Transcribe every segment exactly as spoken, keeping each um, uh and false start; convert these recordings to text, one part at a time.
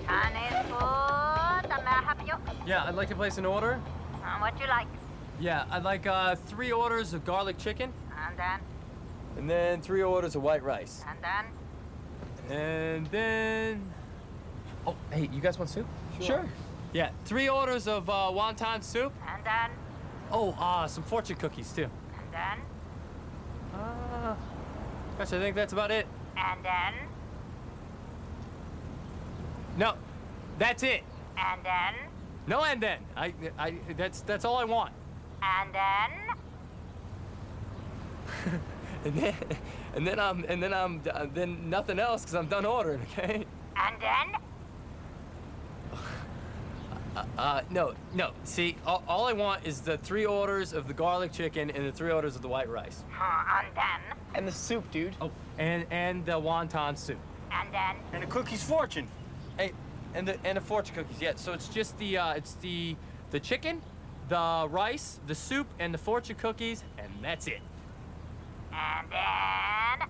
Chinese food. May I help you? Yeah, I'd like to place an order. Uh, what you like? Yeah, I'd like uh, three orders of garlic chicken. And then? And then three orders of white rice. And then? And then... Oh, hey, you guys want soup? Sure. Yeah, three orders of uh, wonton soup. And then? Oh, uh, some fortune cookies, too. And then? Uh, gosh, I think that's about it. And then? No, that's it. And then? No and then. I, I, that's, that's all I want. And then? And then, and then I'm, and then I'm, uh, then nothing else, because I'm done ordering, okay? And then? Uh, uh, no, no. See, all, all I want is the three orders of the garlic chicken and the three orders of the white rice. Uh, and then? And the soup, dude. Oh, and and the wonton soup. And then? And the cookies fortune. Hey, and the and the fortune cookies. Yeah. So it's just the uh, it's the the chicken, the rice, the soup, and the fortune cookies, and that's it. And then?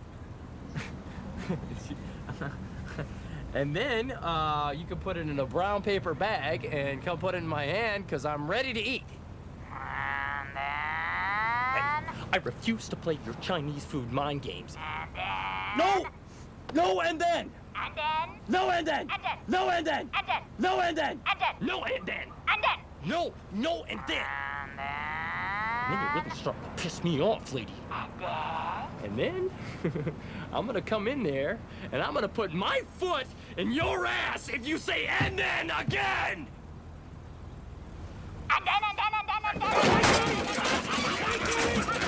And then uh, you can put it in a brown paper bag and come put it in my hand, because I'm ready to eat. And then? I refuse to play your Chinese food mind games. And then? No! No and then! And then? No and then! And then? No and then! And then? No and then! And then? No and then. And then? No, no and then. And then? Then you're really starting to piss me off, lady. And then I'm gonna come in there and I'm gonna put my foot in your ass if you say and then again! And then, and then, and then, and then!